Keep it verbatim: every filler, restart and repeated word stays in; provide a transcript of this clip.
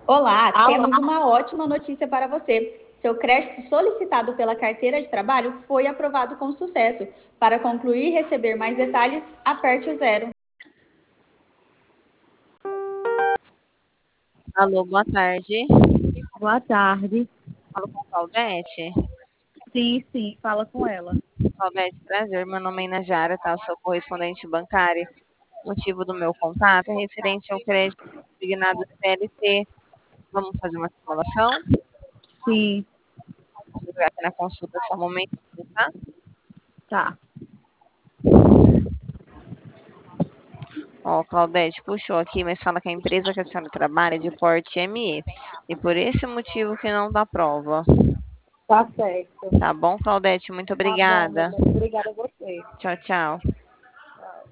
Olá, Alô? temos uma ótima notícia para você. Seu crédito solicitado pela carteira de trabalho foi aprovado com sucesso. Para concluir e receber mais detalhes, aperte o zero. Alô, boa tarde. Boa tarde. Falo com Claudete. Sim, sim, fala com ela. Claudete, prazer. Meu nome é Inajara, tá? Eu sou correspondente bancária. O motivo do meu contato é referente ao crédito designado C L T. Vamos fazer uma simulação? Sim, Vou jogar aqui na consulta só um momento, tá? tá. Ó, Claudete puxou aqui, mas fala que a empresa que a senhora trabalha é de porte M E. E por esse motivo que não dá prova. Tá certo. Tá bom, Claudete? Muito Tá bom, meu obrigada. bem. Obrigada a você. Tchau, tchau.